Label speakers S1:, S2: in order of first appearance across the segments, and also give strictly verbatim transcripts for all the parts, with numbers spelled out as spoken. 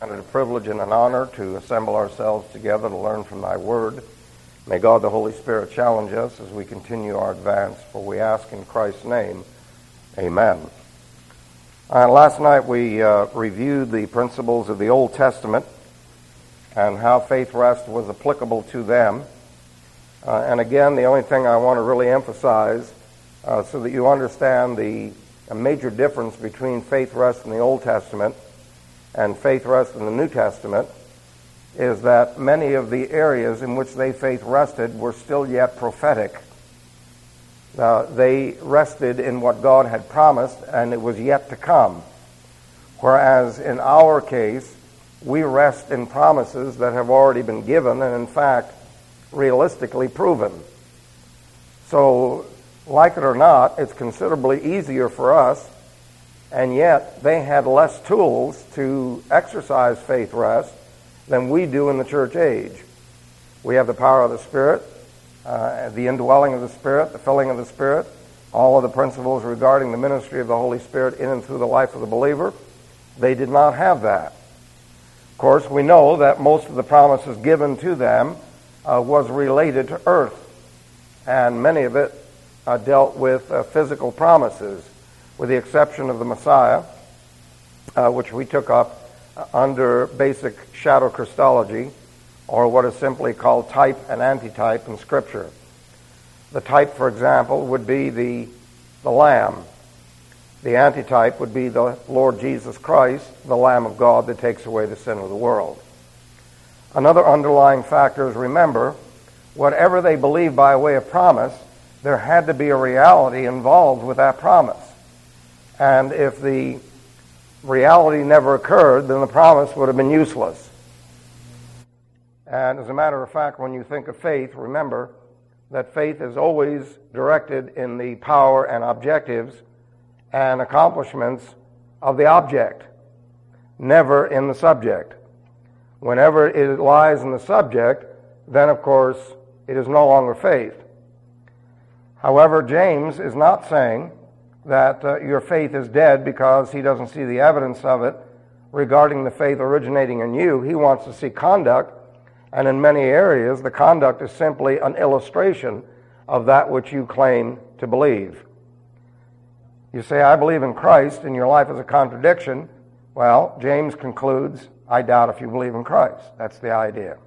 S1: And it's a privilege and an honor to assemble ourselves together to learn from thy word. May God the Holy Spirit challenge us as we continue our advance, for we ask in Christ's name, amen. Uh, last night we uh, reviewed the principles of the Old Testament and how faith rest was applicable to them. Uh, and again, the only thing I want to really emphasize uh, so that you understand the a major difference between faith rest in the Old Testament and faith rest in the New Testament is that many of the areas in which they faith rested were still yet prophetic. Uh, they rested in what God had promised, and it was yet to come. Whereas in our case, we rest in promises that have already been given and, in fact, realistically proven. So, like it or not, it's considerably easier for us, and yet they had less tools to exercise faith rest than we do in the church age. We have the power of the Spirit, uh, the indwelling of the Spirit, the filling of the Spirit, all of the principles regarding the ministry of the Holy Spirit in and through the life of the believer. They did not have that. Of course, we know that most of the promises given to them uh, was related to earth, and many of it uh, dealt with uh, physical promises, with the exception of the Messiah, uh, which we took up uh, under basic shadow Christology, or what is simply called type and antitype in Scripture. The type, for example, would be the, the Lamb. The antitype would be the Lord Jesus Christ, the Lamb of God that takes away the sin of the world. Another underlying factor is, remember, whatever they believed by way of promise, there had to be a reality involved with that promise. And if the reality never occurred, then the promise would have been useless. And as a matter of fact, when you think of faith, remember that faith is always directed in the power and objectives and accomplishments of the object, never in the subject. Whenever it lies in the subject, then of course it is no longer faith. However, James is not saying that uh, your faith is dead because he doesn't see the evidence of it regarding the faith originating in you. He wants to see conduct, and in many areas the conduct is simply an illustration of that which you claim to believe. You say, I believe in Christ, and your life is a contradiction. Well, James concludes, I doubt if you believe in Christ. That's the idea.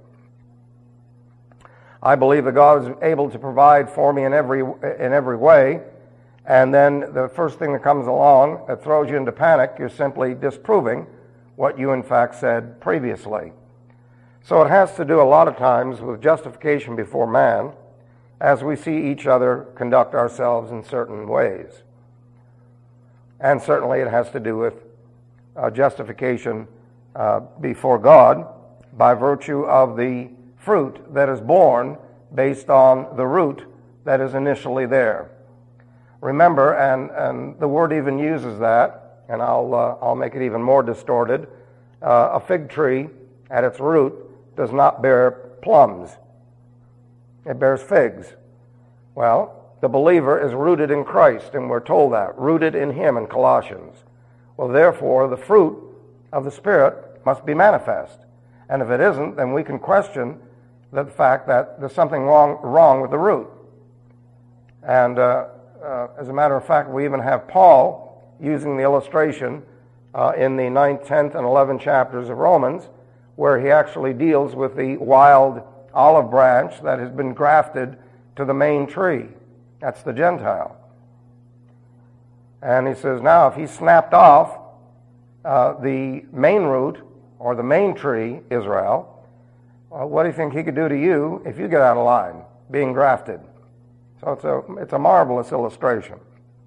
S1: I believe that God is able to provide for me in every in every way, and then the first thing that comes along that throws you into panic, you're simply disproving what you in fact said previously. So it has to do a lot of times with justification before man, as we see each other conduct ourselves in certain ways. And certainly it has to do with uh, justification uh, before God by virtue of the fruit that is born based on the root that is initially there. Remember, and, and the word even uses that, and I'll, uh, I'll make it even more distorted, uh, a fig tree at its root does not bear plums. It bears figs. Well, the believer is rooted in Christ, and we're told that, rooted in Him in Colossians. Well, therefore, the fruit of the Spirit must be manifest. And if it isn't, then we can question the fact that there's something wrong, wrong with the root. And uh, uh, as a matter of fact, we even have Paul using the illustration uh, in the ninth, tenth, and eleventh chapters of Romans, where he actually deals with the wild olive branch that has been grafted to the main tree. That's the Gentile. And he says, now, if he snapped off uh, the main root, or the main tree, Israel, well, what do you think he could do to you if you get out of line, being grafted? So it's a, it's a marvelous illustration.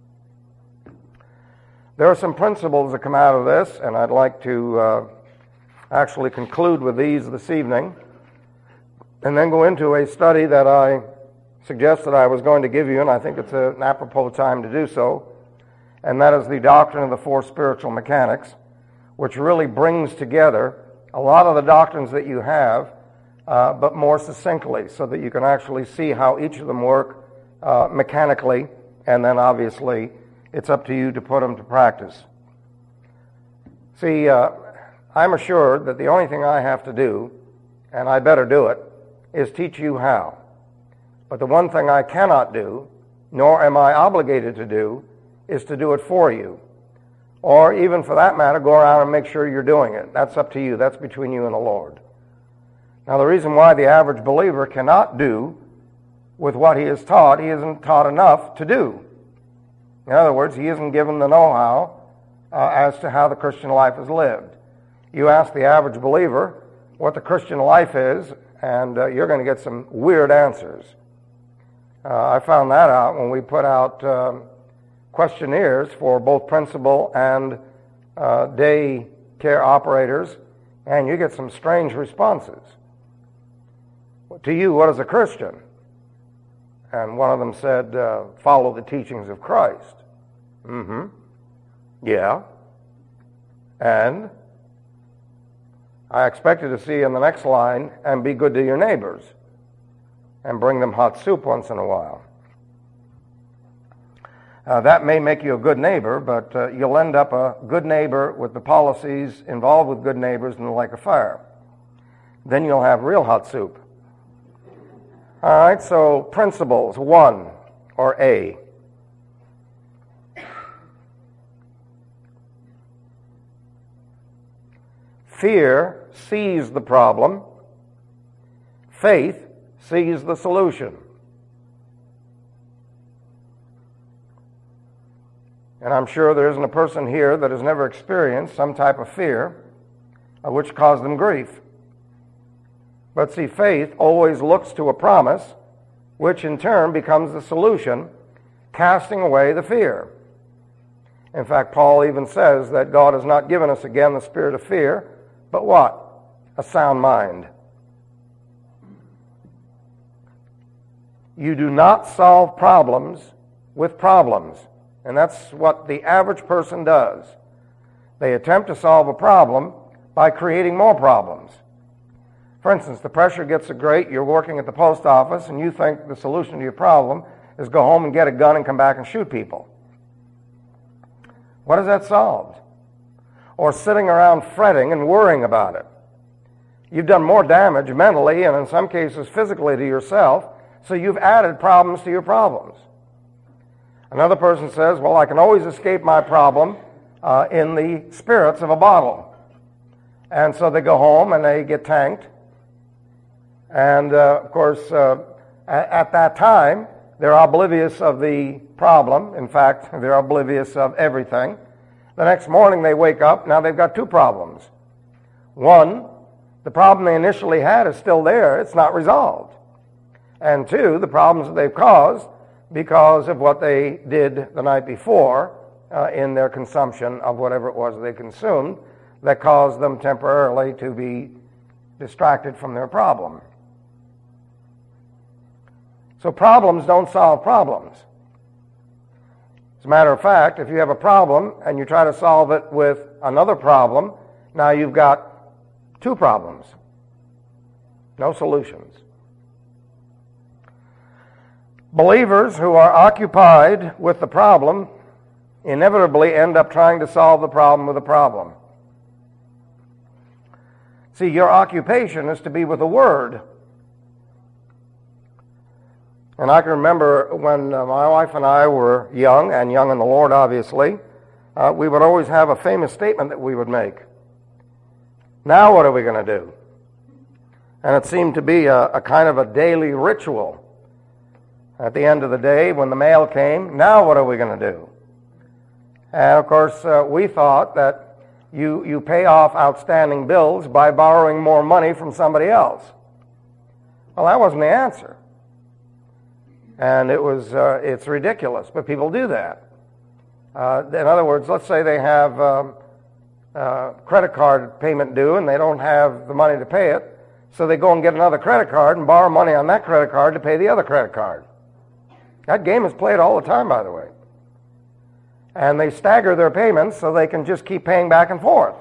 S1: There are some principles that come out of this, and I'd like to uh, actually conclude with these this evening, and then go into a study that I suggested I was going to give you, and I think it's an apropos time to do so, and that is the doctrine of the four spiritual mechanics, which really brings together a lot of the doctrines that you have, uh, but more succinctly, so that you can actually see how each of them work uh, mechanically, and then obviously it's up to you to put them to practice. See, uh, I'm assured that the only thing I have to do, and I better do it, is teach you how. But the one thing I cannot do, nor am I obligated to do, is to do it for you. Or even for that matter, go around and make sure you're doing it. That's up to you. That's between you and the Lord. Now, the reason why the average believer cannot do with what he is taught, he isn't taught enough to do. In other words, he isn't given the know-how uh, as to how the Christian life is lived. You ask the average believer what the Christian life is, and uh, you're going to get some weird answers. Uh, I found that out when we put out um, questionnaires for both principal and uh, day care operators, and you get some strange responses. To you, what is a Christian? And one of them said, uh, follow the teachings of Christ. Mm-hmm. Yeah. And I expected to see in the next line, and be good to your neighbors, and bring them hot soup once in a while. Uh, that may make you a good neighbor, but uh, you'll end up a good neighbor with the policies involved with good neighbors in the lake of fire. Then you'll have real hot soup. All right, so principles, one, or A. Fear sees the problem. Faith sees the solution. And I'm sure there isn't a person here that has never experienced some type of fear uh, which caused them grief. But see, faith always looks to a promise, which in turn becomes the solution, casting away the fear. In fact, Paul even says that God has not given us again the spirit of fear, but what? A sound mind. You do not solve problems with problems. And that's what the average person does. They attempt to solve a problem by creating more problems. For instance, the pressure gets so great, you're working at the post office, and you think the solution to your problem is go home and get a gun and come back and shoot people. What has that solved? Or sitting around fretting and worrying about it. You've done more damage mentally and in some cases physically to yourself, so you've added problems to your problems. Another person says, well, I can always escape my problem uh, in the spirits of a bottle. And so they go home and they get tanked. And, uh, of course, uh, at, at that time, they're oblivious of the problem. In fact, they're oblivious of everything. The next morning they wake up, now they've got two problems. One, the problem they initially had is still there. It's not resolved. And two, the problems that they've caused because of what they did the night before uh, in their consumption of whatever it was they consumed that caused them temporarily to be distracted from their problem. So problems don't solve problems. As a matter of fact, if you have a problem and you try to solve it with another problem, now you've got two problems. No solutions. Believers who are occupied with the problem inevitably end up trying to solve the problem with a problem. See, your occupation is to be with the Word. And I can remember when uh, my wife and I were young, and young in the Lord, obviously, uh, we would always have a famous statement that we would make. Now what are we going to do? And it seemed to be a, a kind of a daily ritual. At the end of the day, when the mail came, now what are we going to do? And of course, uh, we thought that you, you pay off outstanding bills by borrowing more money from somebody else. Well, that wasn't the answer. And it was, uh, it's ridiculous, but people do that. Uh, in other words, let's say they have um, uh, credit card payment due and they don't have the money to pay it, so they go and get another credit card and borrow money on that credit card to pay the other credit card. That game is played all the time, by the way. And they stagger their payments so they can just keep paying back and forth.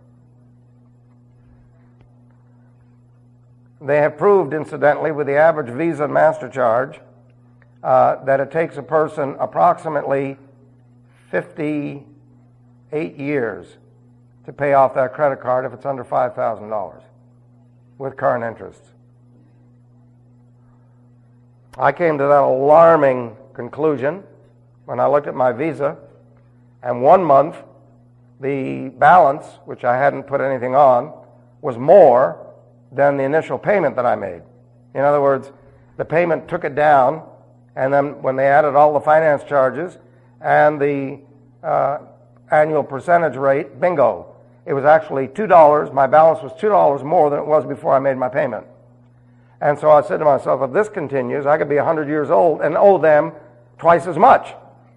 S1: They have proved, incidentally, with the average Visa and MasterCharge, uh, that it takes a person approximately fifty-eight years to pay off that credit card if it's under five thousand dollars with current interest. I came to that alarming conclusion when I looked at my Visa, and one month the balance, which I hadn't put anything on, was more than the initial payment that I made. In other words, the payment took it down, and then when they added all the finance charges and the uh, annual percentage rate, bingo, it was actually two dollars. My balance was two dollars more than it was before I made my payment. And so I said to myself, if this continues, I could be one hundred years old and owe them twice as much.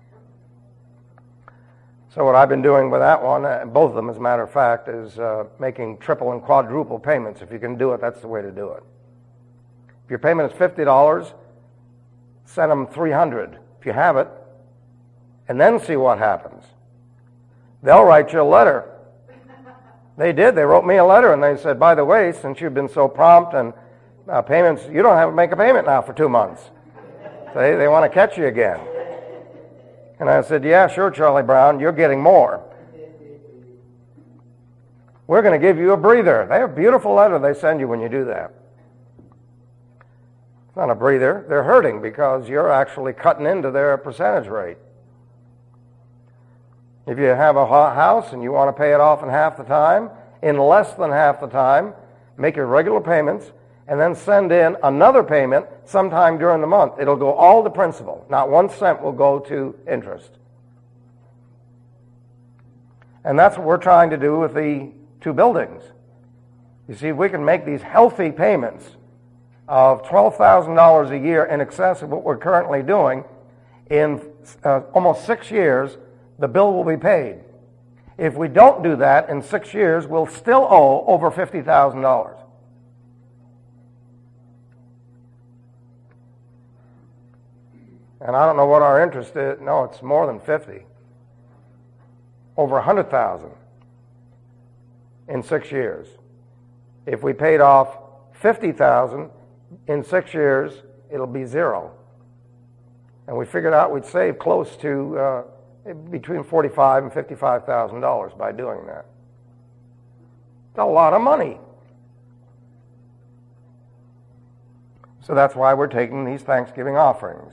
S1: So what I've been doing with that one, uh, both of them as a matter of fact, is uh, making triple and quadruple payments. If you can do it, that's the way to do it. If your payment is fifty dollars, send them three hundred dollars if you have it, and then see what happens. They'll write you a letter. They did. They wrote me a letter, and they said, by the way, since you've been so prompt and uh, payments, you don't have to make a payment now for two months. So they, they want to catch you again. And I said, yeah, sure, Charlie Brown, you're getting more. We're going to give you a breather. They have a beautiful letter they send you when you do that. It's not a breather. They're hurting because you're actually cutting into their percentage rate. If you have a house and you want to pay it off in half the time, in less than half the time, make your regular payments, and then send in another payment sometime during the month. It'll go all to principal. Not one cent will go to interest. And that's what we're trying to do with the two buildings. You see, if we can make these healthy payments of twelve thousand dollars a year in excess of what we're currently doing, in uh, almost six years, the bill will be paid. If we don't do that, in six years, we'll still owe over fifty thousand dollars. And I don't know what our interest is. No, it's more than fifty. Over one hundred thousand dollars in six years. If we paid off fifty thousand dollars in six years, it'll be zero. And we figured out we'd save close to uh, between forty-five thousand dollars and fifty-five thousand dollars by doing that. It's a lot of money. So that's why we're taking these Thanksgiving offerings.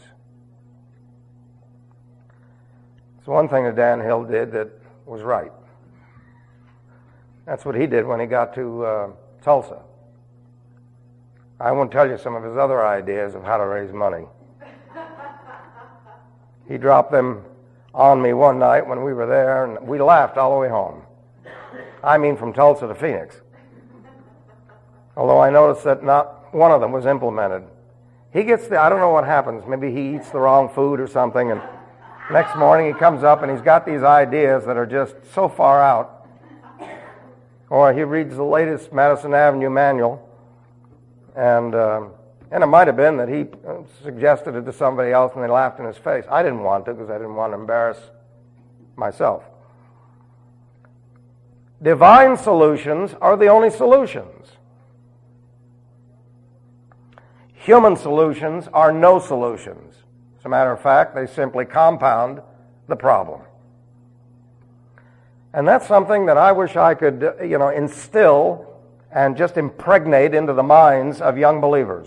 S1: It's one thing that Dan Hill did that was right. That's what he did when he got to uh, Tulsa. I won't tell you some of his other ideas of how to raise money. He dropped them on me one night when we were there, and we laughed all the way home. I mean from Tulsa to Phoenix. Although I noticed that not one of them was implemented. He gets the, I don't know what happens, maybe he eats the wrong food or something, and next morning he comes up and he's got these ideas that are just so far out. Or he reads the latest Madison Avenue manual, and uh, and it might have been that he suggested it to somebody else and they laughed in his face. I didn't want to because I didn't want to embarrass myself. Divine solutions are the only solutions. Human solutions are no solutions. As a matter of fact, they simply compound the problem. And that's something that I wish I could, you know, instill and just impregnate into the minds of young believers.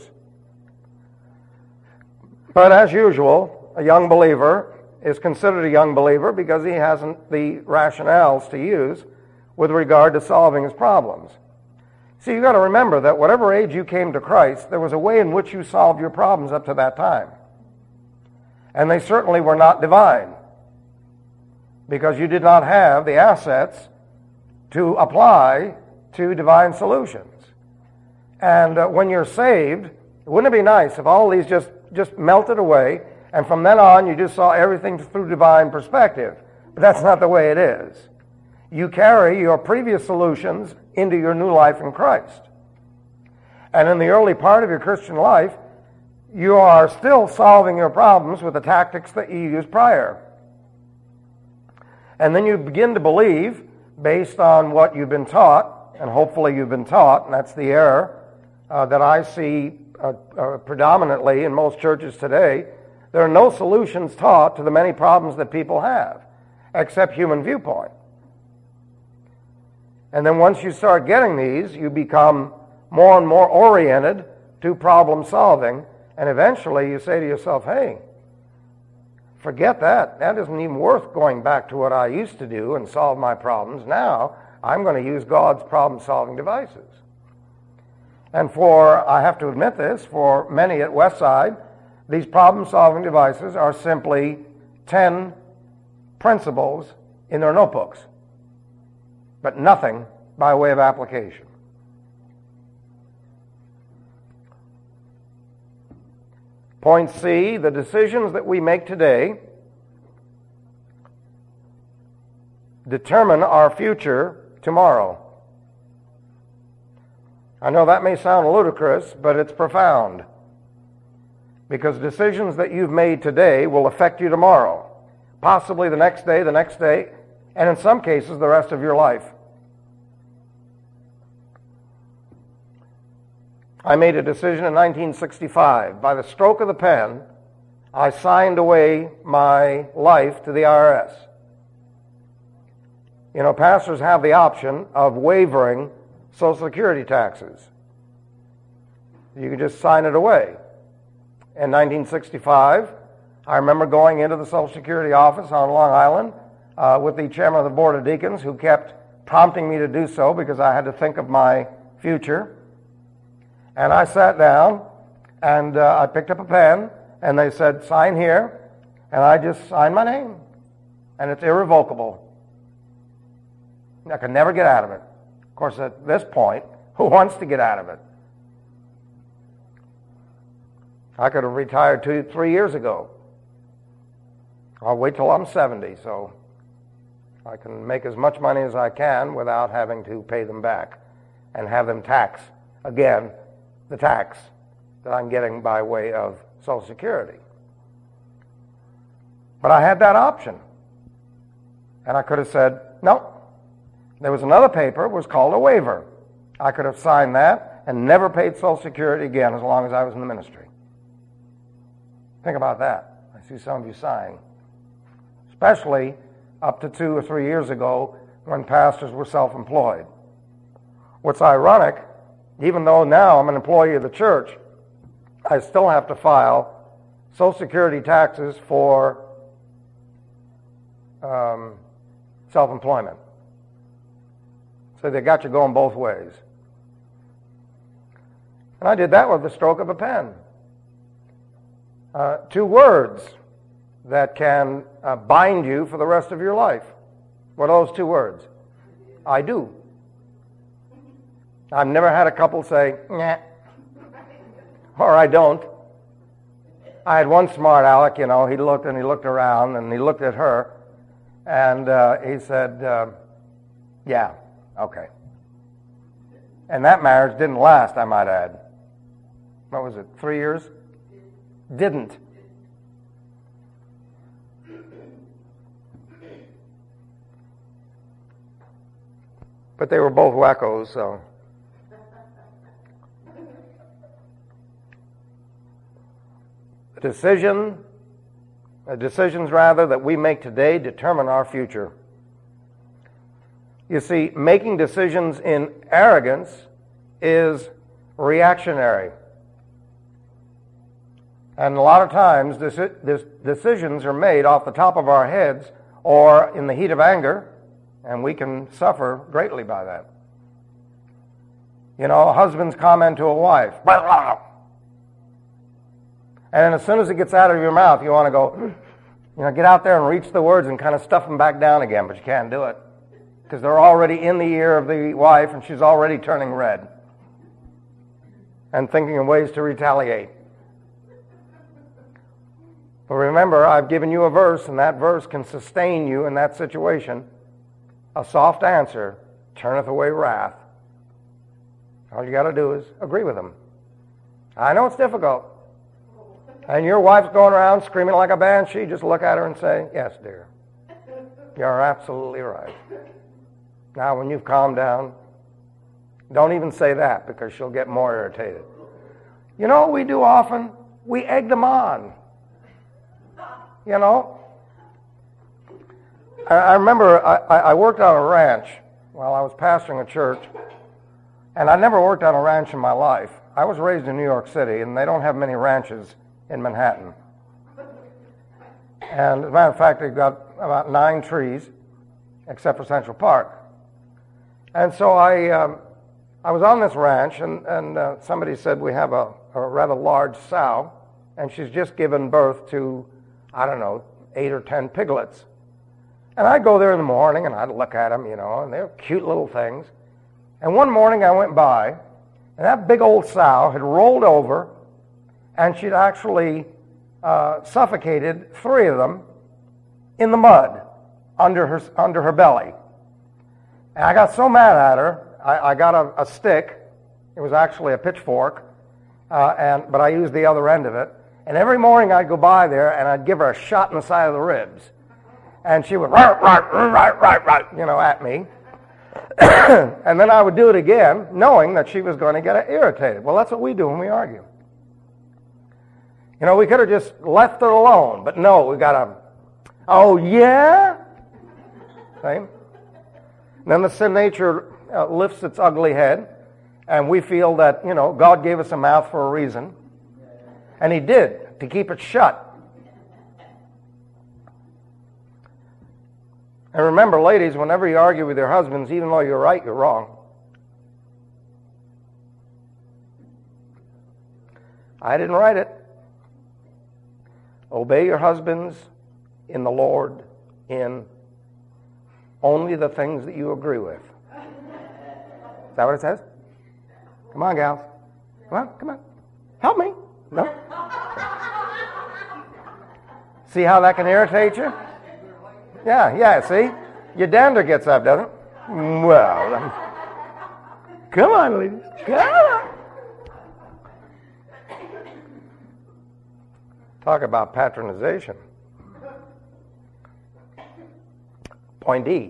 S1: But as usual, a young believer is considered a young believer because he hasn't the rationales to use with regard to solving his problems. See, you've got to remember that whatever age you came to Christ, there was a way in which you solved your problems up to that time. And they certainly were not divine, because you did not have the assets to apply to divine solutions. And uh, when you're saved, wouldn't it be nice if all these just, just melted away, and from then on you just saw everything through divine perspective? But that's not the way it is. You carry your previous solutions into your new life in Christ. And in the early part of your Christian life, you are still solving your problems with the tactics that you used prior. And then you begin to believe, based on what you've been taught, and hopefully you've been taught, and that's the error uh, that I see uh, uh, predominantly in most churches today. There are no solutions taught to the many problems that people have, except human viewpoint. And then once you start getting these, you become more and more oriented to problem solving, and eventually you say to yourself, hey, forget that. That isn't even worth going back to what I used to do and solve my problems. Now, I'm going to use God's problem-solving devices. And for, I have to admit this, for many at Westside, these problem-solving devices are simply ten principles in their notebooks, but nothing by way of application. Point C, the decisions that we make today determine our future tomorrow. I know that may sound ludicrous, but it's profound. Because decisions that you've made today will affect you tomorrow, possibly the next day, the next day, and in some cases the rest of your life. I made a decision in nineteen sixty-five. By the stroke of the pen, I signed away my life to the I R S. You know, pastors have the option of waiving Social Security taxes. You can just sign it away. In nineteen sixty-five, I remember going into the Social Security office on Long Island uh, with the chairman of the Board of Deacons, who kept prompting me to do so because I had to think of my future. And I sat down, and uh, I picked up a pen, and they said, sign here, and I just signed my name. And it's irrevocable. I could never get out of it. Of course, at this point, who wants to get out of it? I could have retired two, three years ago. I'll wait till I'm seventy, so I can make as much money as I can without having to pay them back and have them tax, again, the tax that I'm getting by way of Social Security. But I had that option. And I could have said, no. There was another paper, it was called a waiver. I could have signed that and never paid Social Security again as long as I was in the ministry. Think about that. I see some of you sighing. Especially up to two or three years ago when pastors were self-employed. What's ironic, even though now I'm an employee of the church, I still have to file Social Security taxes for um, self-employment. So they got you going both ways. And I did that with the stroke of a pen. Uh, two words that can uh, bind you for the rest of your life. What are those two words? I do. I've never had a couple say, nah, or I don't. I had one smart aleck, you know, he looked and he looked around and he looked at her and uh, he said, uh, yeah, okay. And that marriage didn't last, I might add. What was it, three years? Didn't. But they were both wackos, so. The decision, the decisions rather, that we make today determine our future. You see, making decisions in arrogance is reactionary. And a lot of times, this, this decisions are made off the top of our heads or in the heat of anger, and we can suffer greatly by that. You know, a husband's comment to a wife, blah, blah. And as soon as it gets out of your mouth, you want to go, you know, get out there and reach the words and kind of stuff them back down again, but you can't do it because they're already in the ear of the wife and she's already turning red and thinking of ways to retaliate. But remember, I've given you a verse, and that verse can sustain you in that situation. A soft answer turneth away wrath. All you got to do is agree with them. I know it's difficult. And your wife's going around screaming like a banshee, just look at her and say, yes, dear. You're absolutely right. Now, when you've calmed down, don't even say that because she'll get more irritated. You know what we do often? We egg them on. You know? I, I remember I, I worked on a ranch Well, I was pastoring a church, and I never worked on a ranch in my life. I was raised in New York City, and they don't have many ranches in Manhattan. And as a matter of fact, they've got about nine trees, except for Central Park. And so I um, I was on this ranch, and, and uh, somebody said we have a, a rather large sow, and she's just given birth to, I don't know, eight or ten piglets. And I'd go there in the morning, and I'd look at them, you know, and they're cute little things. And one morning I went by, and that big old sow had rolled over, and she'd actually uh, suffocated three of them in the mud under her under her belly. And I got so mad at her, I, I got a, a stick. It was actually a pitchfork, uh, and but I used the other end of it. And every morning I'd go by there, and I'd give her a shot in the side of the ribs. And she would, right, right, right, right, right, you know, at me. And then I would do it again, knowing that she was going to get irritated. Well, that's what we do when we argue. You know, we could have just left it alone, but no, we got to, oh, yeah? See? And then the sin nature uh, lifts its ugly head, and we feel that, you know, God gave us a mouth for a reason. And He did, to keep it shut. And remember, ladies, whenever you argue with your husbands, even though you're right, you're wrong. I didn't write it. Obey your husbands in the Lord in only the things that you agree with. Is that what it says? Come on, gals. Come on, come on. Help me. No? See how that can irritate you? Yeah, yeah, see? Your dander gets up, doesn't it? Well, um, come on, ladies. Come on. Talk about patronization. Point E.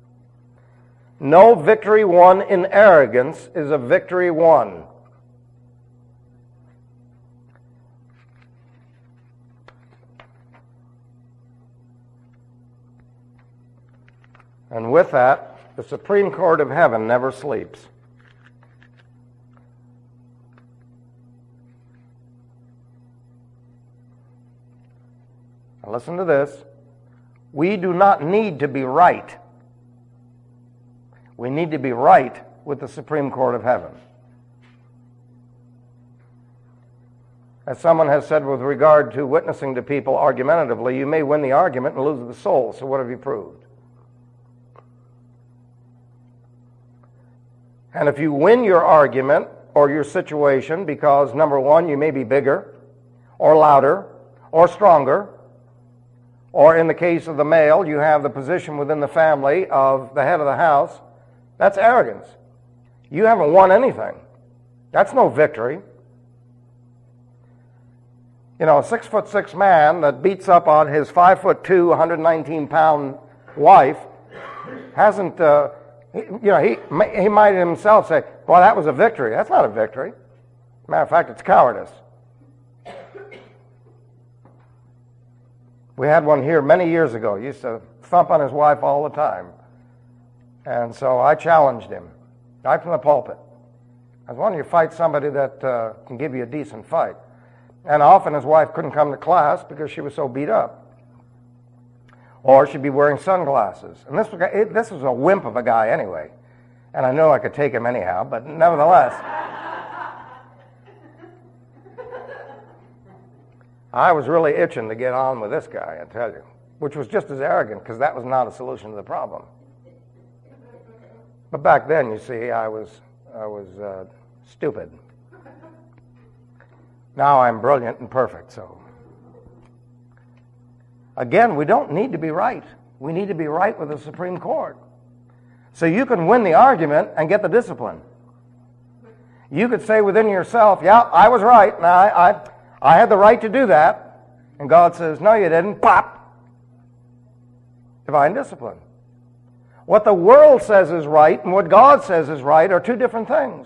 S1: No victory won in arrogance is a victory won. And with that, the Supreme Court of Heaven never sleeps. Now listen to this. We do not need to be right. We need to be right with the Supreme Court of Heaven. As someone has said with regard to witnessing to people argumentatively, you may win the argument and lose the soul, so what have you proved? And if you win your argument or your situation because, number one, you may be bigger or louder or stronger, or in the case of the male, you have the position within the family of the head of the house, that's arrogance. You haven't won anything. That's no victory. You know, a six foot six man that beats up on his five foot two, one hundred nineteen pound wife hasn't, uh, he, you know, he, he might himself say, well, that was a victory. That's not a victory. Matter of fact, it's cowardice. We had one here many years ago. He used to thump on his wife all the time. And so I challenged him, right from the pulpit. I was wanting you to fight somebody that uh, can give you a decent fight. And often his wife couldn't come to class because she was so beat up. Or she'd be wearing sunglasses. And this was, it, this was a wimp of a guy anyway. And I know I could take him anyhow, but nevertheless. I was really itching to get on with this guy, I tell you. Which was just as arrogant, because that was not a solution to the problem. But back then, you see, I was, I was uh, stupid. Now I'm brilliant and perfect, so. Again, we don't need to be right. We need to be right with the Supreme Court. So you can win the argument and get the discipline. You could say within yourself, yeah, I was right, and I, I, I had the right to do that. And God says, no, you didn't. Pop! Divine discipline. What the world says is right and what God says is right are two different things.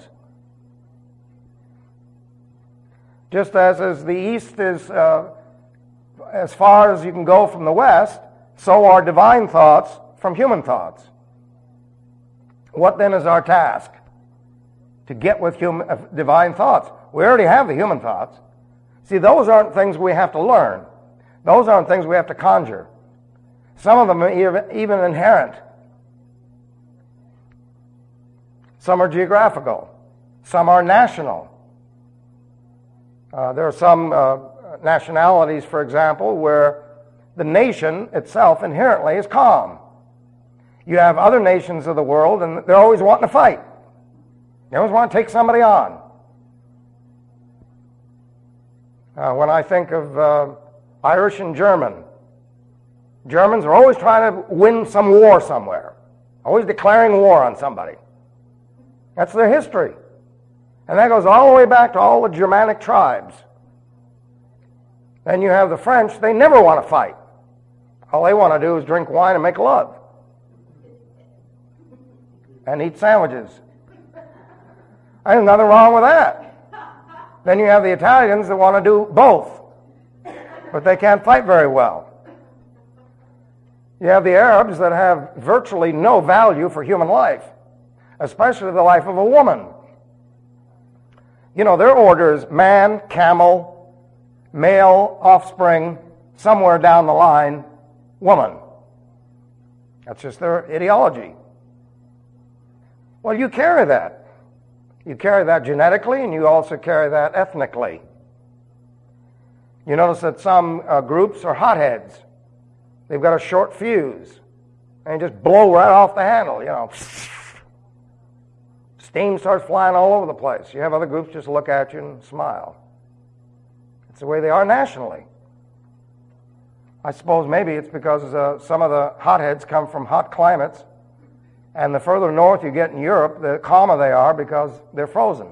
S1: Just as, as the East is uh, as far as you can go from the West, so are divine thoughts from human thoughts. What then is our task? To get with human, uh, divine thoughts. We already have the human thoughts. See, those aren't things we have to learn. Those aren't things we have to conjure. Some of them are even, even inherent. Some are geographical. Some are national. Uh, there are some uh, nationalities, for example, where the nation itself inherently is calm. You have other nations of the world, and they're always wanting to fight. They always want to take somebody on. Uh, when I think of uh, Irish and German, Germans are always trying to win some war somewhere, always declaring war on somebody. That's their history. And that goes all the way back to all the Germanic tribes. Then you have the French, they never want to fight. All they want to do is drink wine and make love. And eat sandwiches. There's nothing wrong with that. Then you have the Italians that want to do both, but they can't fight very well. You have the Arabs that have virtually no value for human life, especially the life of a woman. You know, their order is man, camel, male, offspring, somewhere down the line, woman. That's just their ideology. Well, you carry that. You carry that genetically, and you also carry that ethnically. You notice that some uh, groups are hotheads. They've got a short fuse, and they just blow right off the handle, you know. Steam starts flying all over the place. You have other groups just look at you and smile. It's the way they are nationally. I suppose maybe it's because uh, some of the hotheads come from hot climates, and the further north you get in Europe, the calmer they are because they're frozen.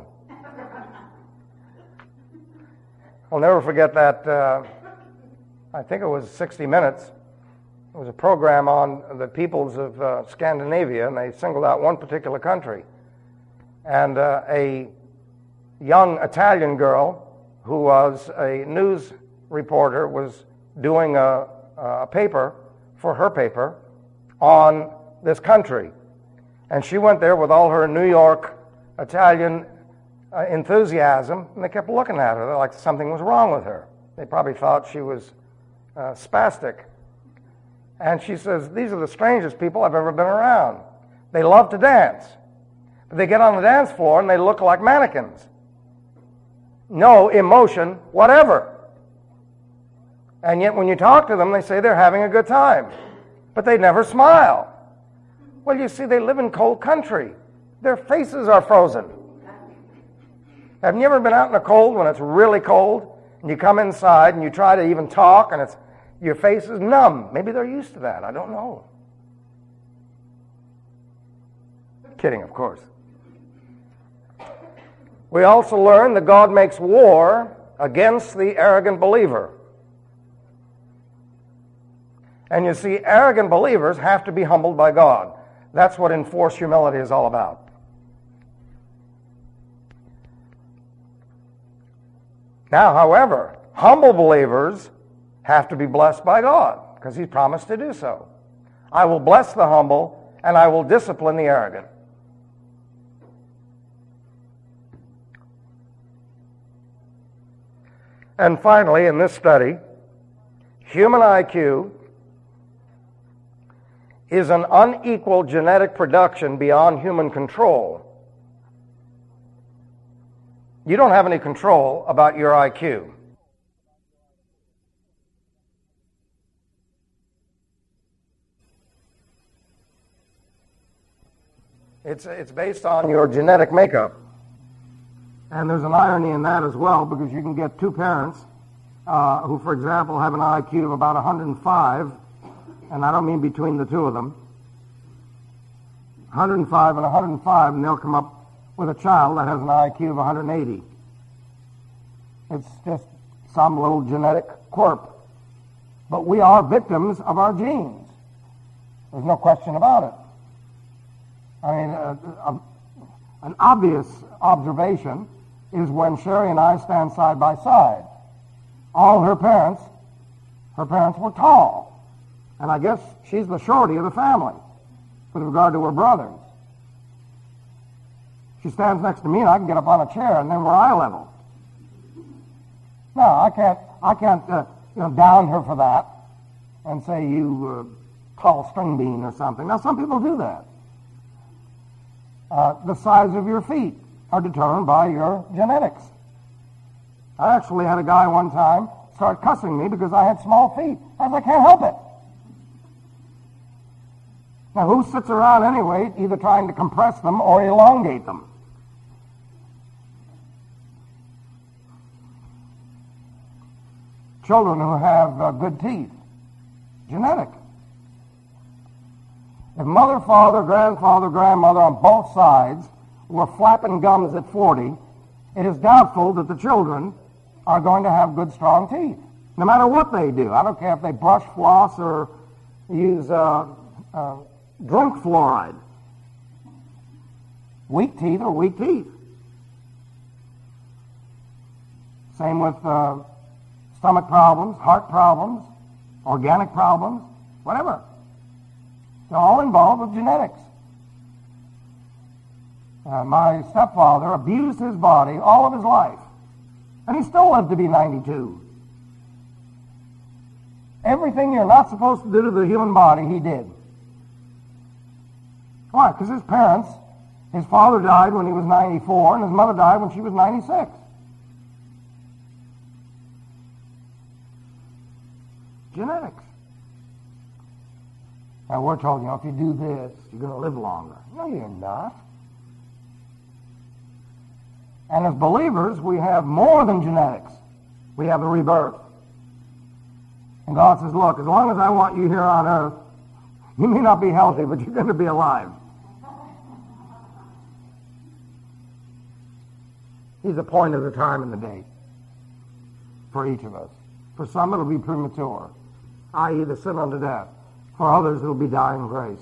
S1: I'll never forget that, uh, I think it was sixty minutes. It was a program on the peoples of uh, Scandinavia, and they singled out one particular country. And uh, a young Italian girl who was a news reporter was doing a, a paper for her paper on this country. And she went there with all her New York Italian uh, enthusiasm, and they kept looking at her like something was wrong with her. They probably thought she was uh, spastic. And she says, these are the strangest people I've ever been around. They love to dance. But they get on the dance floor and they look like mannequins. No emotion, whatever. And yet when you talk to them, they say they're having a good time. But they never smile. Well, you see, they live in cold country. Their faces are frozen. Have you ever been out in the cold when it's really cold, and you come inside and you try to even talk, and it's your face is numb? Maybe they're used to that. I don't know. Kidding, of course. We also learn that God makes war against the arrogant believer. And you see, arrogant believers have to be humbled by God. That's what enforced humility is all about. Now, however, humble believers have to be blessed by God, because He's promised to do so. I will bless the humble, and I will discipline the arrogant. And finally, in this study, human I Q is an unequal genetic production beyond human control. You don't have any control about your I Q. It's, it's based on your genetic makeup. And there's an irony in that as well, because you can get two parents uh, who, for example, have an I Q of about one hundred five, and I don't mean between the two of them, one hundred five and one hundred five, and they'll come up with a child that has an I Q of one hundred eighty. It's just some little genetic quirk. But we are victims of our genes. There's no question about it. I mean, uh, uh, an obvious observation is when Sherry and I stand side by side. All her parents, her parents were tall. And I guess she's the shorty of the family with regard to her brothers. She stands next to me and I can get up on a chair and then we're eye level. No, I can't, I can't uh, you know, down her for that and say, you uh, tall string bean or something. Now, some people do that. Uh, the size of your feet are determined by your genetics. I actually had a guy one time start cussing me because I had small feet. I said, I can't help it. Now, who sits around anyway either trying to compress them or elongate them? Children who have uh, good teeth, genetic. If mother, father, grandfather, grandmother on both sides were flapping gums at forty, it is doubtful that the children are going to have good, strong teeth, no matter what they do. I don't care if they brush, floss, or use uh, uh, drink fluoride. Weak teeth are weak teeth. Same with uh, stomach problems, heart problems, organic problems, whatever. They're all involved with genetics. Uh, my stepfather abused his body all of his life, and he still lived to be ninety-two. Everything you're not supposed to do to the human body, he did. Why? Because his parents, his father died when he was ninety-four, and his mother died when she was ninety-six. Genetics. Now, we're told, you know, if you do this, you're going to live longer. No, you're not. And as believers, we have more than genetics. We have the rebirth. And God says, look, as long as I want you here on earth, you may not be healthy, but you're going to be alive. He's appointed the time and the date for each of us. For some, it'll be premature, that is the sin unto death. For others, it'll be dying grace.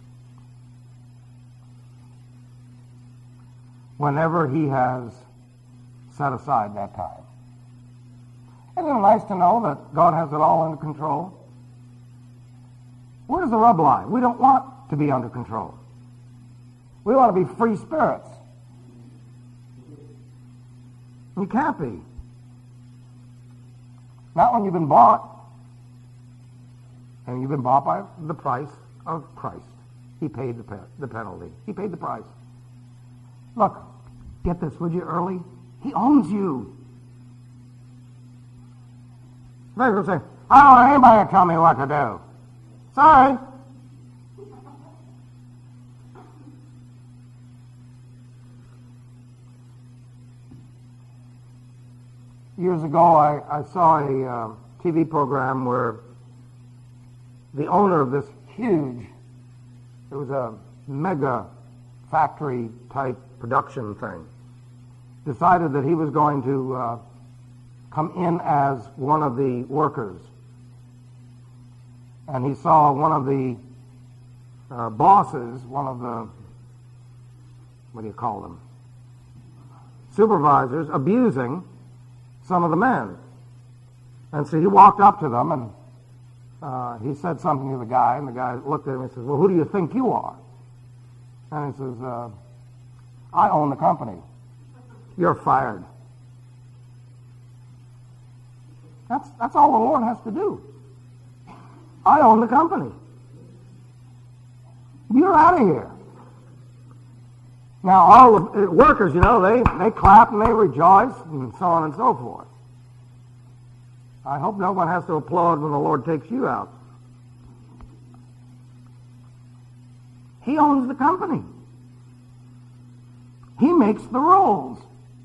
S1: Whenever he has set aside that time. Isn't it nice to know that God has it all under control? Where does the rub lie? We don't want to be under control. We want to be free spirits. You can't be. Not when you've been bought. And you've been bought by the price of Christ. He paid the, pe- the penalty. He paid the price. Look, get this, would you, early? He owns you. They're going to say, I don't want anybody to tell me what to do. Sorry. Years ago, I, I saw a uh, T V program where the owner of this huge, it was a mega factory type production thing, decided that he was going to uh, come in as one of the workers. And he saw one of the uh, bosses, one of the, what do you call them, supervisors, abusing some of the men. And so he walked up to them and uh, he said something to the guy, and the guy looked at him and says, well, who do you think you are? And he says, uh, I own the company. You're fired. That's, that's all the Lord has to do. I own the company. You're out of here. Now, all the workers, you know, they, they clap and they rejoice and so on and so forth. I hope no one has to applaud when the Lord takes you out. He owns the company. He makes the rules.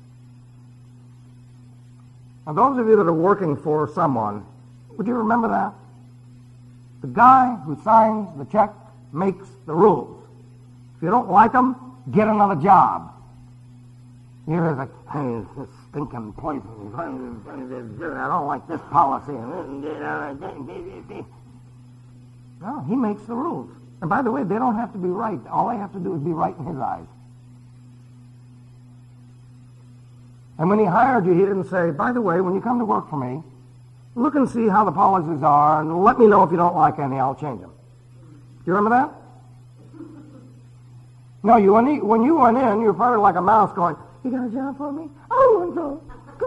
S1: Now, those of you that are working for someone, would you remember that? The guy who signs the check makes the rules. If you don't like them, get another job. You're like, hey, this stinking place. I don't like this policy. No, he makes the rules. And by the way, they don't have to be right. All they have to do is be right in his eyes. And when he hired you, he didn't say, by the way, when you come to work for me, look and see how the policies are, and let me know if you don't like any, I'll change them. Do you remember that?
S2: No, you when you, when you went in, you were probably like a mouse going, "You got a job for me? I want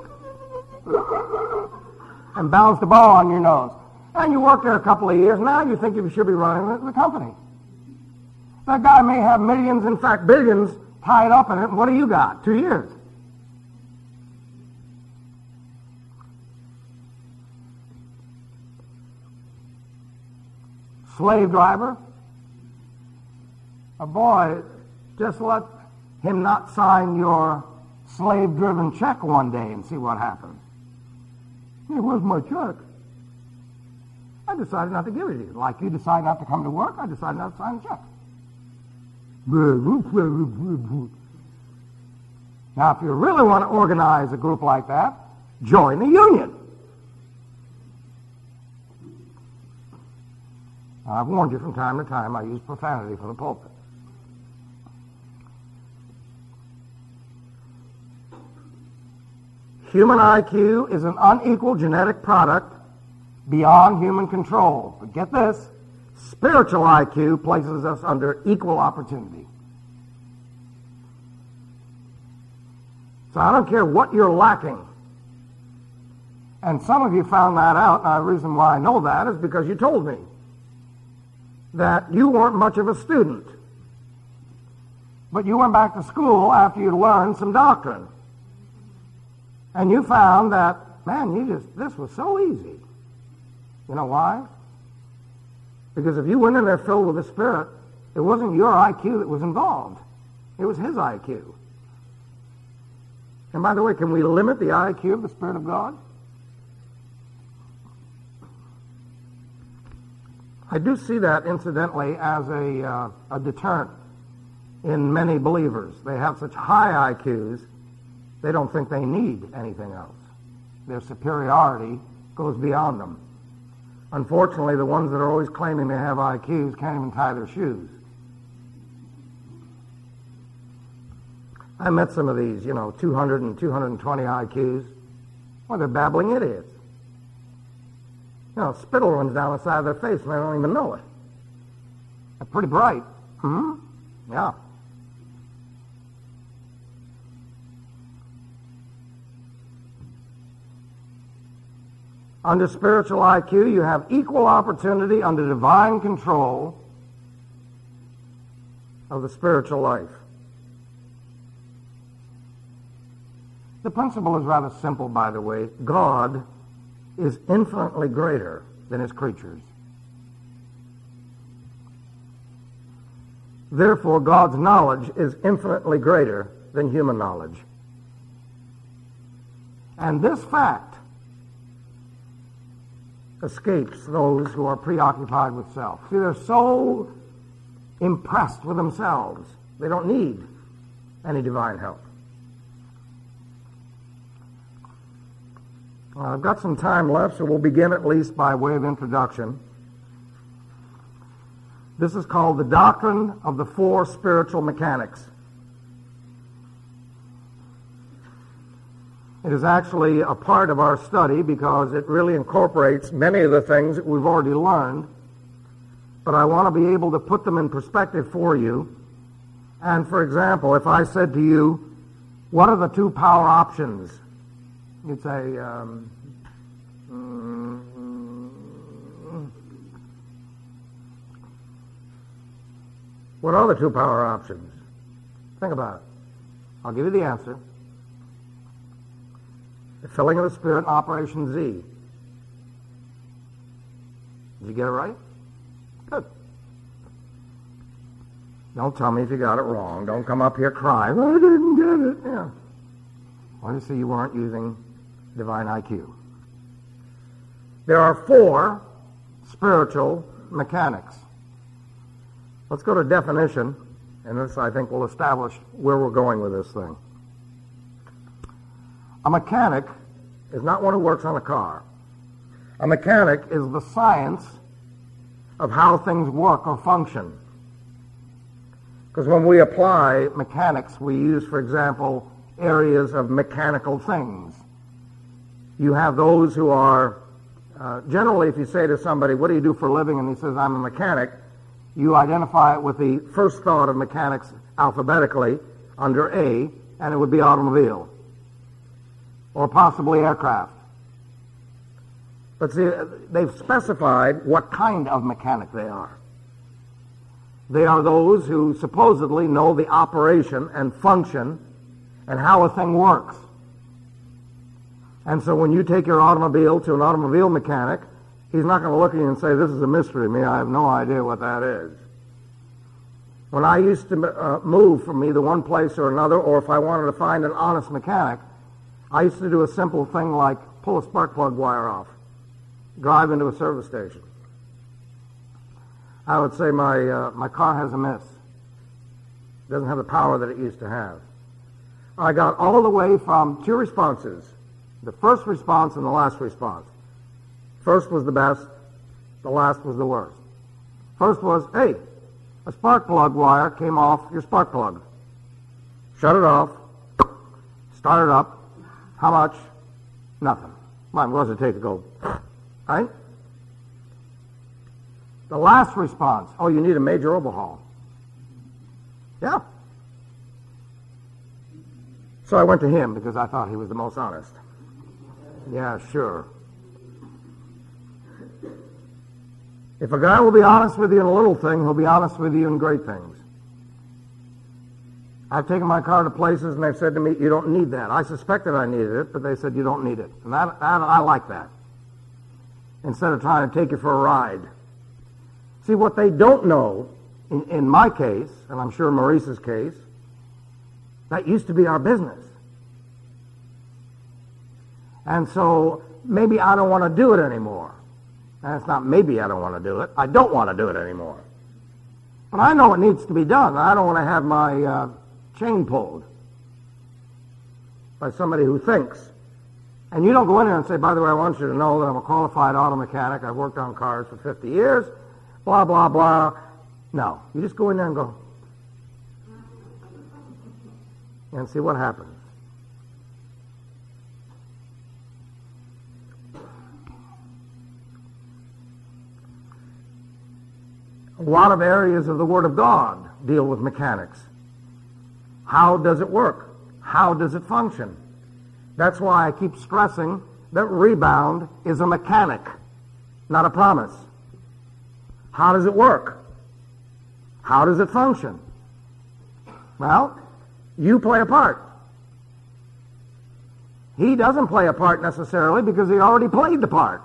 S2: to." And bounced the ball on your nose. And you worked there a couple of years. Now you think you should be running the, the company. That guy may have millions, in fact billions, tied up in it. And what do you got? Two years. Slave driver. A boy, just let him not sign your slave-driven check one day and see what happens. Hey, where's my check? I decided not to give it to you. Like you decide not to come to work, I decided not to sign the check. Now, if you really want to organize a group like that, join the union. Now, I've warned you from time to time I use profanity from the pulpit. Human I Q is an unequal genetic product beyond human control. But get this, spiritual I Q places us under equal opportunity. So I don't care what you're lacking. And some of you found that out, and the reason why I know that is because you told me that you weren't much of a student. But you went back to school after you'd learned some doctrine. And you found that, man, you just, this was so easy. You know why? Because if you went in there filled with the Spirit, it wasn't your I Q that was involved. It was His I Q. And by the way, can we limit the I Q of the Spirit of God? I do see that, incidentally, as a, uh, a deterrent in many believers. They have such high I Qs, they don't think they need anything else. Their superiority goes beyond them. Unfortunately, the ones that are always claiming they have I Qs can't even tie their shoes. I met some of these, you know, two hundred and two hundred twenty I Qs. Well, they're babbling idiots. You know, spittle runs down the side of their face and they don't even know it. They're pretty bright. Hmm? Yeah. Under spiritual I Q, you have equal opportunity under divine control of the spiritual life. The principle is rather simple, by the way. God is infinitely greater than His creatures. Therefore, God's knowledge is infinitely greater than human knowledge. And this fact escapes those who are preoccupied with self. See, they're so impressed with themselves, they don't need any divine help. Well, I've got some time left, so we'll begin at least by way of introduction. This is called the doctrine of the four spiritual mechanics. It is actually a part of our study because it really incorporates many of the things that we've already learned. But I want to be able to put them in perspective for you. And for example, if I said to you, what are the two power options? You'd say, um, mm, what are the two power options? Think about it. I'll give you the answer. The filling of the Spirit, Operation Z. Did you get it right? Good. Don't tell me if you got it wrong. Don't come up here crying, I didn't get it. Yeah. Well, you see, you weren't using divine I Q. There are four spiritual mechanics. Let's go to definition, and this, I think, will establish where we're going with this thing. A mechanic is not one who works on a car. A mechanic is the science of how things work or function. Because when we apply mechanics, we use, for example, areas of mechanical things. You have those who are, uh, generally if you say to somebody, what do you do for a living? And he says, I'm a mechanic, you identify it with the first thought of mechanics, alphabetically under A, and it would be automobile, or possibly aircraft. But see, they've specified what kind of mechanic they are. They are those who supposedly know the operation and function and how a thing works. And so when you take your automobile to an automobile mechanic, he's not going to look at you and say, this is a mystery to me, I have no idea what that is. When I used to uh, move from either one place or another, or if I wanted to find an honest mechanic, I used to do a simple thing like pull a spark plug wire off, drive into a service station. I would say my uh, my car has a miss. It doesn't have the power that it used to have. I got all the way from two responses, the first response and the last response. First was the best, the last was the worst. First was, hey, a spark plug wire came off your spark plug. Shut it off, start it up. How much? Nothing. Well, what does it take to go? Right? The last response, oh, you need a major overhaul. Yeah. So I went to him because I thought he was the most honest. Yeah, sure. If a guy will be honest with you in a little thing, he'll be honest with you in great things. I've taken my car to places and they've said to me, you don't need that. I suspected I needed it, but they said you don't need it. And that, that, I like that. Instead of trying to take you for a ride. See, what they don't know, in, in my case, and I'm sure Maurice's case, that used to be our business. And so maybe I don't want to do it anymore. And it's not maybe I don't want to do it. I don't want to do it anymore. But I know it needs to be done. I don't want to have my uh, chain pulled by somebody who thinks. And you don't go in there and say, by the way, I want you to know that I'm a qualified auto mechanic. I've worked on cars for fifty years. Blah, blah, blah. No. You just go in there and go, and see what happens. A lot of areas of the Word of God deal with mechanics. How does it work? How does it function? That's why I keep stressing that rebound is a mechanic, not a promise. How does it work? How does it function? Well, you play a part. He doesn't play a part necessarily because he already played the part.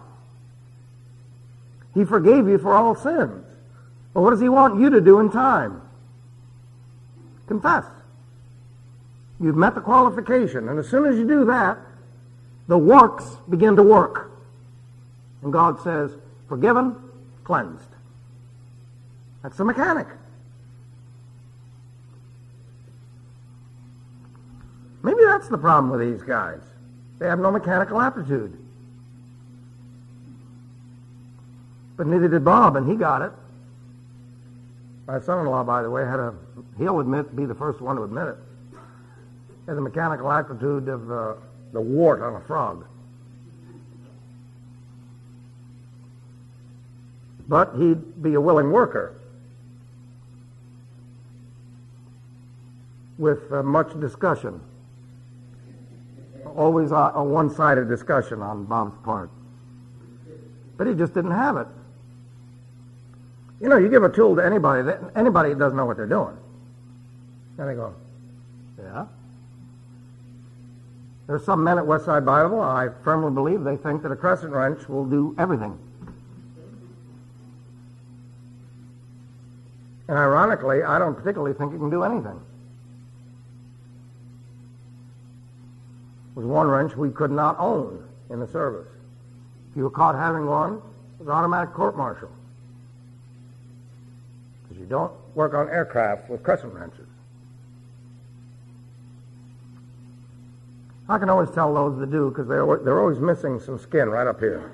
S2: He forgave you for all sins. But what does he want you to do in time? Confess. You've met the qualification, and as soon as you do that, the works begin to work. And God says, forgiven, cleansed. That's the mechanic. Maybe that's the problem with these guys. They have no mechanical aptitude. But neither did Bob, and he got it. My son-in-law, by the way, had a, he'll admit, be the first one to admit it, had the mechanical aptitude of uh, the wart on a frog. But he'd be a willing worker with uh, much discussion. Always a, a one-sided discussion on Bob's part. But he just didn't have it. You know, you give a tool to anybody, that, anybody doesn't know what they're doing. And they go, yeah. There's some men at Westside Bible, I firmly believe, they think that a crescent wrench will do everything. And ironically, I don't particularly think it can do anything. There was one wrench we could not own in the service. If you were caught having one, it was automatic court-martial. Because you don't work on aircraft with crescent wrenches. I can always tell those that do because they're, they're always missing some skin right up here.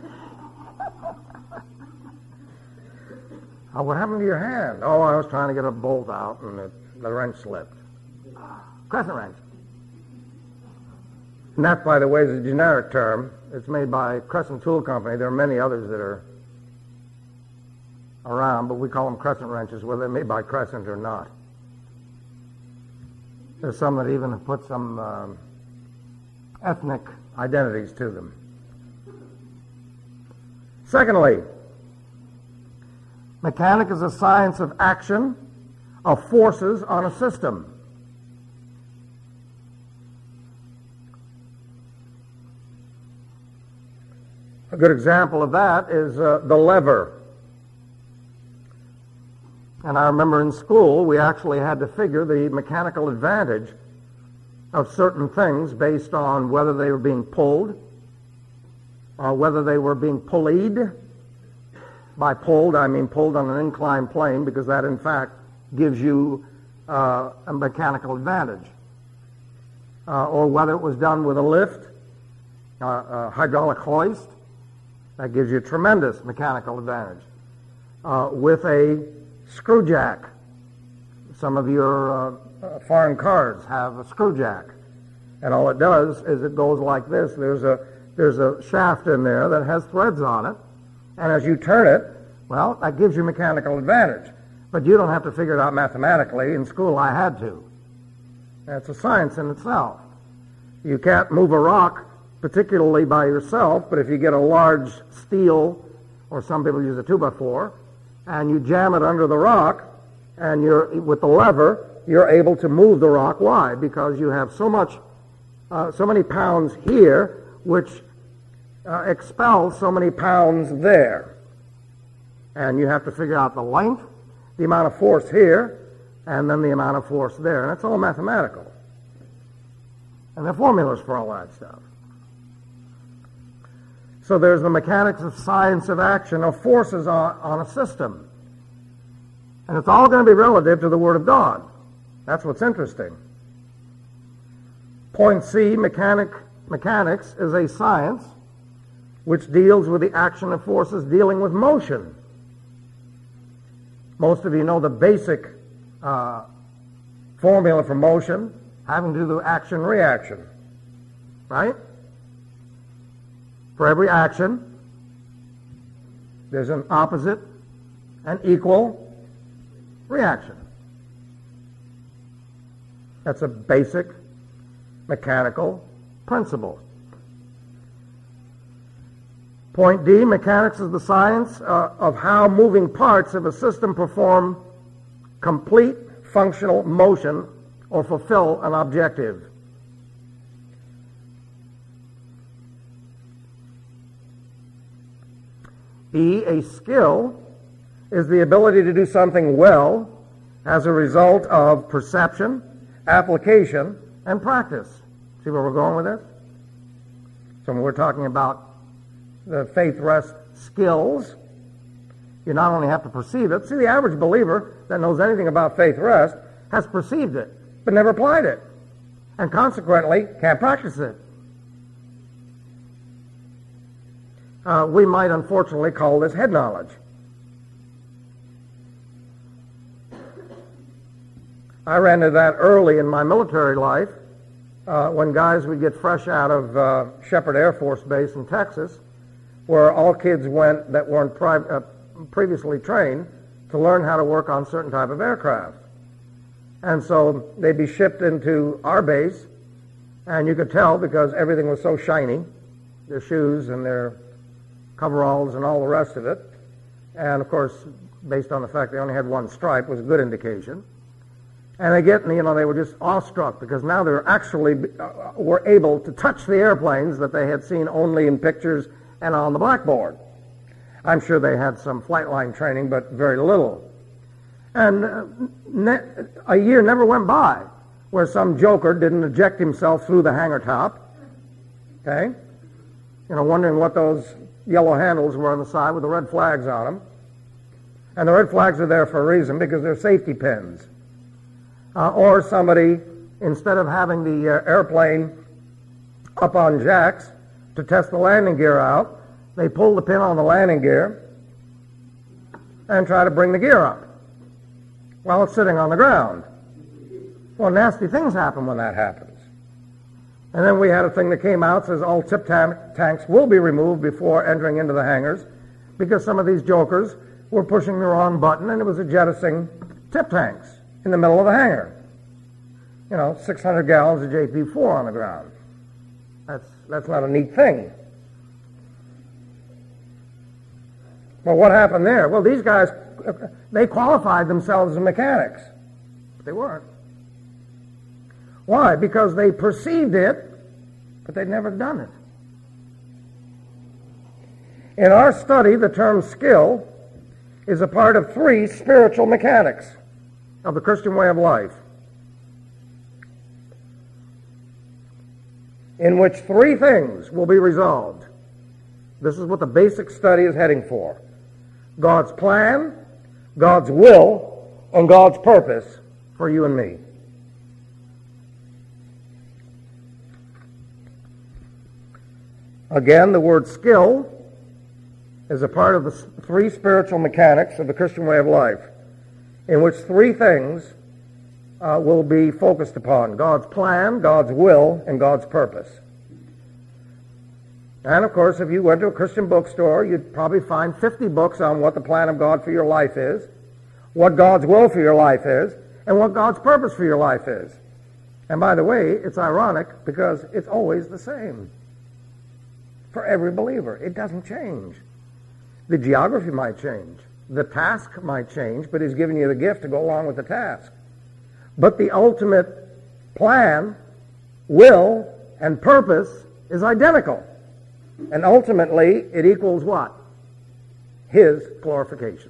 S2: Oh, what happened to your hand? Oh, I was trying to get a bolt out and the, the wrench slipped. Crescent wrench. And that, by the way, is a generic term. It's made by Crescent Tool Company. There are many others that are around, but we call them crescent wrenches, whether they're made by Crescent or not. There's some that even have put some um, ethnic identities to them. Secondly, mechanics is a science of action, of forces on a system. A good example of that is uh, the lever. And I remember in school we actually had to figure the mechanical advantage of certain things based on whether they were being pulled or whether they were being pulleyed. By pulled, I mean pulled on an inclined plane, because that in fact gives you uh, a mechanical advantage. Uh, or whether it was done with a lift, uh, a hydraulic hoist, that gives you tremendous mechanical advantage. Uh, with a screw jack. Some of your uh, uh, foreign cars have a screw jack. And all it does is it goes like this. There's a, there's a shaft in there that has threads on it. And as you turn it, well, that gives you mechanical advantage. But you don't have to figure it out mathematically. In school, I had to. That's a science in itself. You can't move a rock particularly by yourself, but if you get a large steel, or some people use a two by four, and you jam it under the rock, and you're with the lever, you're able to move the rock. Why? Because you have so much, uh, so many pounds here, which uh, expels so many pounds there. And you have to figure out the length, the amount of force here, and then the amount of force there. And it's all mathematical. And there are formulas for all that stuff. So there's the mechanics of science of action, of forces on, on a system. And it's all going to be relative to the Word of God. That's what's interesting. Point C, mechanic, mechanics is a science which deals with the action of forces dealing with motion. Most of you know the basic uh, formula for motion having to do with action-reaction, right? For every action, there's an opposite and equal reaction. That's a basic mechanical principle. Point D, mechanics is the science uh, of how moving parts of a system perform complete functional motion or fulfill an objective. E, a skill is the ability to do something well as a result of perception, application, and practice. See where we're going with this? So when we're talking about the faith rest skills, you not only have to perceive it. See, the average believer that knows anything about faith rest has perceived it, but never applied it, and consequently can't practice it. Uh, we might unfortunately call this head knowledge. I ran into that early in my military life uh, when guys would get fresh out of uh, Shepherd Air Force Base in Texas, where all kids went that weren't pri- uh, previously trained to learn how to work on certain type of aircraft. And so they'd be shipped into our base, and you could tell because everything was so shiny, their shoes and their coveralls and all the rest of it. And of course, based on the fact they only had one stripe, was a good indication. And they get, you know, they were just awestruck because now they were actually uh, were able to touch the airplanes that they had seen only in pictures and on the blackboard. I'm sure they had some flight line training, but very little. And uh, ne- a year never went by where some joker didn't eject himself through the hangar top, okay? You know, wondering what those yellow handles were on the side with the red flags on them. And the red flags are there for a reason, because they're safety pins. Uh, or somebody, instead of having the uh, airplane up on jacks to test the landing gear out, they pull the pin on the landing gear and try to bring the gear up while it's sitting on the ground. Well, nasty things happen when that happens. And then we had a thing that came out that says all tip tam- tanks will be removed before entering into the hangars, because some of these jokers were pushing the wrong button and it was jettisoning tip tanks in the middle of the hangar. you know, six hundred gallons of J P four on the ground. That's, that's not a neat thing. Well, what happened there? Well, these guys, they qualified themselves as mechanics. But they weren't. Why? Because they perceived it, but they'd never done it. In our study, the term skill is a part of three spiritual mechanics of the Christian way of life, in which three things will be resolved. This is what the basic study is heading for. God's plan, God's will, and God's purpose for you and me. Again, the word skill is a part of the three spiritual mechanics of the Christian way of life, in which three things uh, will be focused upon: God's plan, God's will, and God's purpose. And of course, if you went to a Christian bookstore, you'd probably find fifty books on what the plan of God for your life is, what God's will for your life is, and what God's purpose for your life is. And by the way, it's ironic because it's always the same for every believer. It doesn't change. The geography might change. The task might change, but he's given you the gift to go along with the task. But the ultimate plan, will, and purpose is identical. And ultimately, it equals what? His glorification.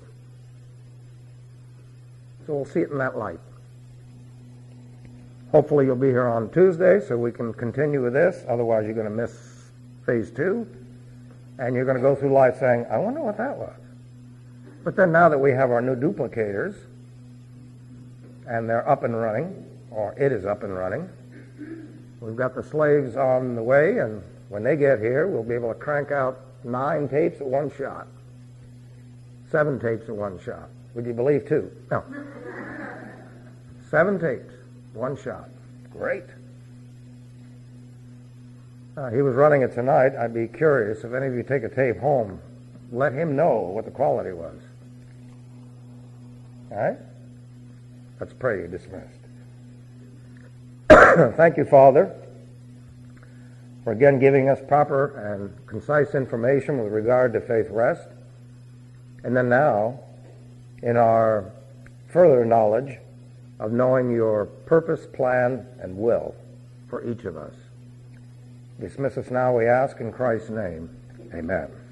S2: So we'll see it in that light. Hopefully you'll be here on Tuesday so we can continue with this. Otherwise, you're going to miss phase two. And you're going to go through life saying, I wonder what that was. But then now that we have our new duplicators, and they're up and running, or it is up and running, we've got the slaves on the way, and when they get here, we'll be able to crank out nine tapes at one shot. Seven tapes at one shot. Would you believe two? No. Seven tapes, one shot. Great. Uh, he was running it tonight. I'd be curious if any of you take a tape home, let him know what the quality was. All right? Let's pray. You're dismissed. Thank you, Father, for again giving us proper and concise information with regard to Faith Rest. And then now, in our further knowledge of knowing your purpose, plan, and will for each of us. Dismiss us now, we ask, in Christ's name. Amen.